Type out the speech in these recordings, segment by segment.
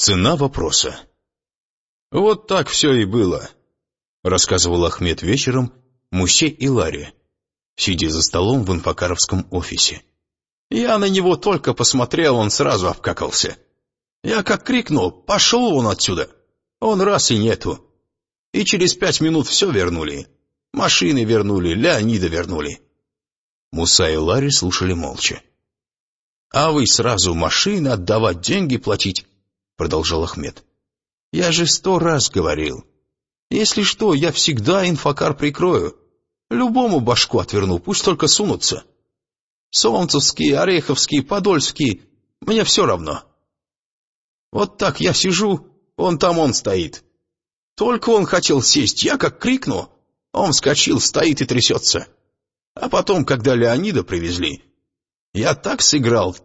Цена вопроса. «Вот так все и было», — рассказывал Ахмед вечером Мусе и Ларе, сидя за столом в инфокаровском офисе. «Я на него только посмотрел, он сразу обкакался. Я как крикнул: пошел вон отсюда! Он раз и нету. И через 5 минут все вернули. Машины вернули, Леонида вернули». Муса и Ларри слушали молча. «А вы сразу машины отдавать, деньги платить», — продолжал Ахмед. «Я же 100 раз говорил. Если что, я всегда инфокар прикрою. Любому башку отверну, пусть только сунутся. Солнцевские, Ореховские, Подольские, мне все равно. Вот так я сижу, он стоит. Только он хотел сесть, я как крикну, он вскочил, стоит и трясется. А потом, когда Леонида привезли, я так сыграл.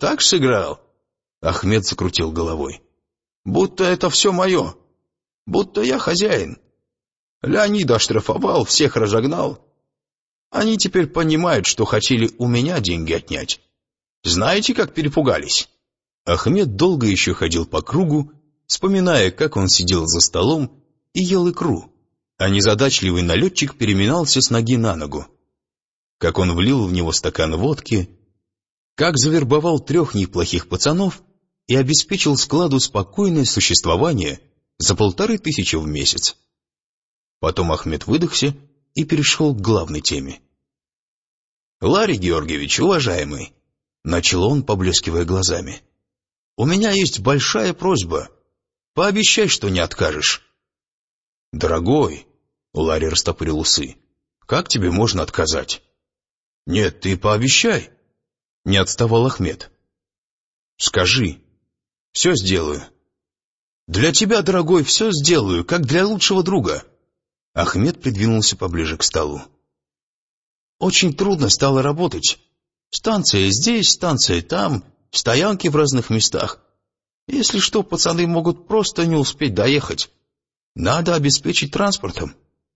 Ахмед закрутил головой. Будто это все мое, будто я хозяин. Леонида оштрафовал, всех разогнал. Они теперь понимают, что хотели у меня деньги отнять. Знаете, как перепугались?» Ахмед долго еще ходил по кругу, вспоминая, как он сидел за столом и ел икру, а незадачливый налетчик переминался с ноги на ногу. Как он влил в него стакан водки, как завербовал 3 неплохих пацанов и обеспечил складу спокойное существование за 1500 в месяц. Потом Ахмед выдохся и перешел к главной теме. «Ларри Георгиевич, уважаемый», — начал он, поблескивая глазами, — «у меня есть большая просьба. Пообещай, что не откажешь». «Дорогой», — Ларри растопырил усы, — «как тебе можно отказать?» «Нет, ты пообещай», — не отставал Ахмед. «Скажи, все сделаю». «Для тебя, дорогой, все сделаю, как для лучшего друга». Ахмед придвинулся поближе к столу. «Очень трудно стало работать. Станция здесь, станция там, стоянки в разных местах. Если что, пацаны могут просто не успеть доехать. Надо обеспечить транспортом».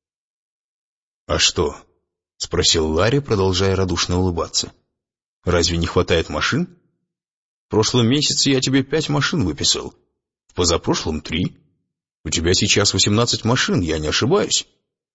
«А что?» — спросил Ларри, продолжая радушно улыбаться. «Разве не хватает машин? В прошлом месяце я тебе 5 машин выписал, в позапрошлом 3. У тебя сейчас 18 машин, я не ошибаюсь».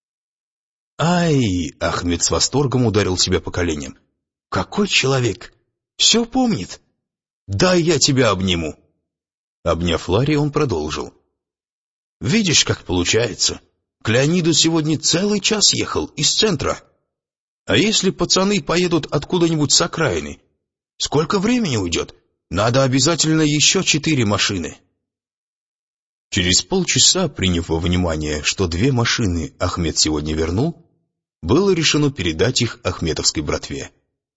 «Ай!» — Ахмед с восторгом ударил себя по коленям. «Какой человек! Все помнит! Дай я тебя обниму!» Обняв Ларри, он продолжил. «Видишь, как получается? К Леониду сегодня целый час ехал из центра. А если пацаны поедут откуда-нибудь с окраины? Сколько времени уйдет? Надо обязательно еще 4 машины». Через полчаса, приняв во внимание, что 2 машины Ахмед сегодня вернул, было решено передать их ахмедовской братве.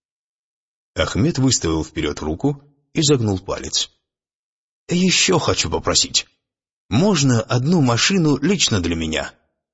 Ахмед выставил вперед руку и загнул палец. «Еще хочу попросить. Можно 1 машину лично для меня?»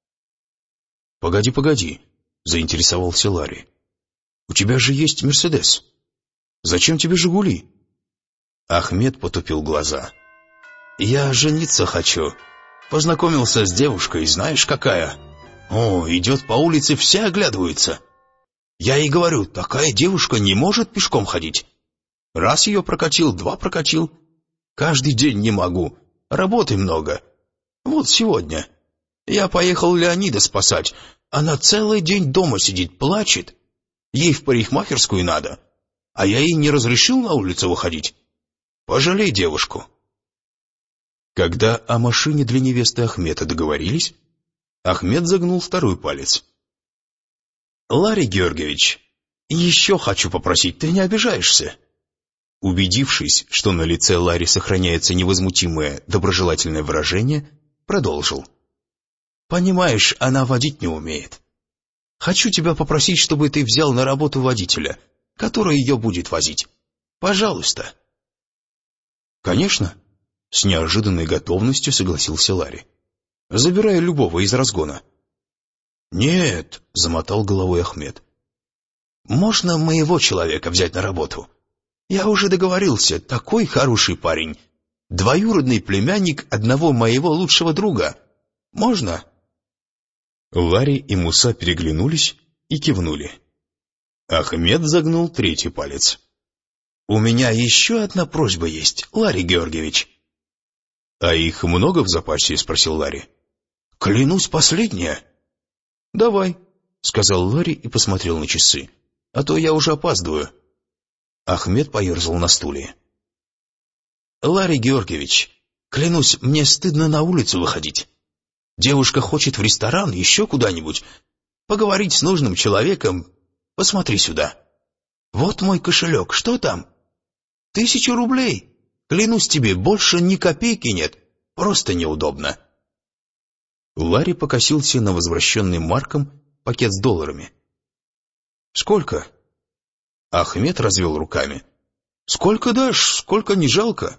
«Погоди», — заинтересовался Ларри. «У тебя же есть Мерседес. Зачем тебе Жигули?» Ахмед потупил глаза. «Я жениться хочу. Познакомился с девушкой, знаешь, какая? О, идет по улице, все оглядываются. Я ей говорю, такая девушка не может пешком ходить. Раз ее прокатил, 2 прокатил. Каждый день не могу, работы много. Вот сегодня. Я поехал Леонида спасать. Она целый день дома сидит, плачет. Ей в парикмахерскую надо. А я ей не разрешил на улицу выходить. Пожалей девушку». Когда о машине для невесты Ахмеда договорились, Ахмед загнул 2 палец. «Ларри Георгиевич, еще хочу попросить, ты не обижаешься?» Убедившись, что на лице Ларри сохраняется невозмутимое доброжелательное выражение, продолжил. «Понимаешь, она водить не умеет. Хочу тебя попросить, чтобы ты взял на работу водителя, который ее будет возить. Пожалуйста». «Конечно», — с неожиданной готовностью согласился Ларри. «Забирай любого из разгона». «Нет», — замотал головой Ахмед. «Можно моего человека взять на работу? Я уже договорился, такой хороший парень. Двоюродный племянник одного моего лучшего друга. Можно?» Ларри и Муса переглянулись и кивнули. Ахмед загнул 3 палец. «У меня еще одна просьба есть, Ларри Георгиевич». «А их много в запасе?» — спросил Ларри. «Клянусь, последняя». «Давай», — сказал Ларри и посмотрел на часы. «А то я уже опаздываю». Ахмед поерзал на стуле. «Ларри Георгиевич, клянусь, мне стыдно на улицу выходить. Девушка хочет в ресторан, еще куда-нибудь. Поговорить с нужным человеком. Посмотри сюда. Вот мой кошелек, что там? 1000 рублей. Клянусь тебе, больше ни копейки нет. Просто неудобно». Ларри покосился на возвращенный Марком пакет с долларами. «Сколько?» Ахмед развел руками. «Сколько дашь, сколько не жалко».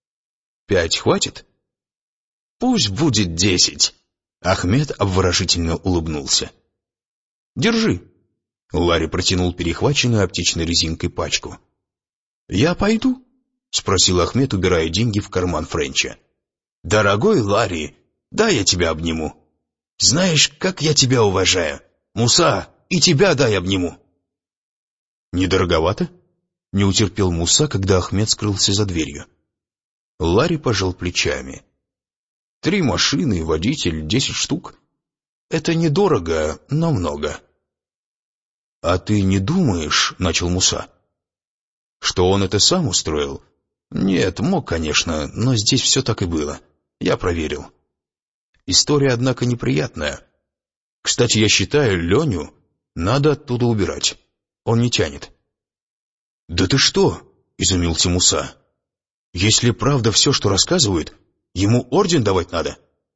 5 хватит? Пусть будет 10. Ахмед обворожительно улыбнулся. Держи. Ларри протянул перехваченную аптечной резинкой пачку. Я пойду? Спросил Ахмед, убирая деньги в карман Френча. Дорогой Ларри, дай я тебя обниму. Знаешь, как я тебя уважаю. Муса, и тебя дай обниму. Не дороговато? Не утерпел Муса, когда Ахмед скрылся за дверью. Ларри пожал плечами. 3 машины, водитель, 10 штук. Это недорого, но много. А ты не думаешь, начал Муса, что он это сам устроил? Нет, мог, конечно, но здесь все так и было. Я проверил. История, однако, неприятная. Кстати, я считаю, Леню надо оттуда убирать. Он не тянет. Да ты что? Изумился Муса. Если правда все, что рассказывают, ему орден давать надо.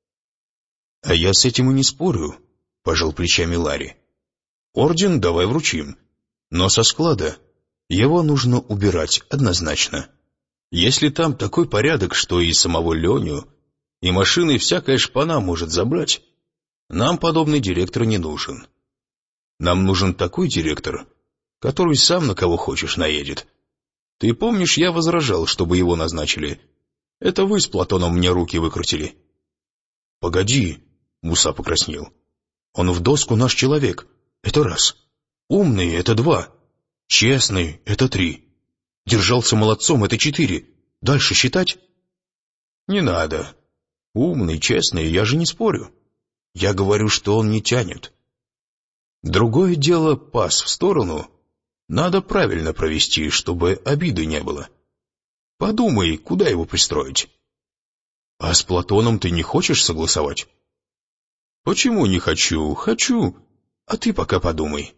А я с этим и не спорю, пожал плечами Ларри. Орден давай вручим, но со склада его нужно убирать однозначно. Если там такой порядок, что и самого Леню, и машины всякая шпана может забрать, нам подобный директор не нужен. Нам нужен такой директор, который сам на кого хочешь наедет. Ты помнишь, я возражал, чтобы его назначили? Это вы с Платоном мне руки выкрутили. Погоди, Муса покраснел. Он в доску наш человек. Это раз. Умный — это 2. Честный — это 3. Держался молодцом — это 4. Дальше считать? Не надо. Умный, честный, я же не спорю. Я говорю, что он не тянет. Другое дело — пас в сторону. Надо правильно провести, чтобы обиды не было. Подумай, куда его пристроить. А с Платоном ты не хочешь согласовать? Почему не хочу? Хочу. А ты пока подумай.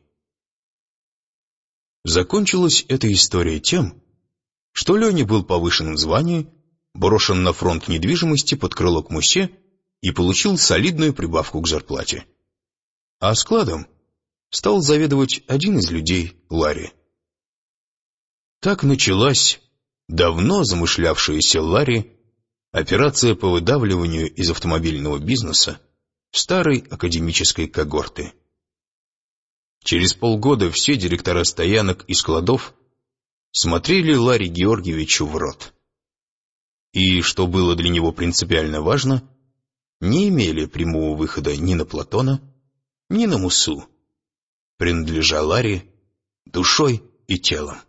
Закончилась эта история тем, что Леня был повышен в звании, брошен на фронт недвижимости под крыло к Мусе и получил солидную прибавку к зарплате. А складом стал заведовать один из людей, Ларри. Так началась давно замышлявшаяся Ларри операция по выдавливанию из автомобильного бизнеса старой академической когорты. Через полгода все директора стоянок и складов смотрели Ларри Георгиевичу в рот. И, что было для него принципиально важно, не имели прямого выхода ни на Платона, ни на Мусу, принадлежа Ларри душой и телом.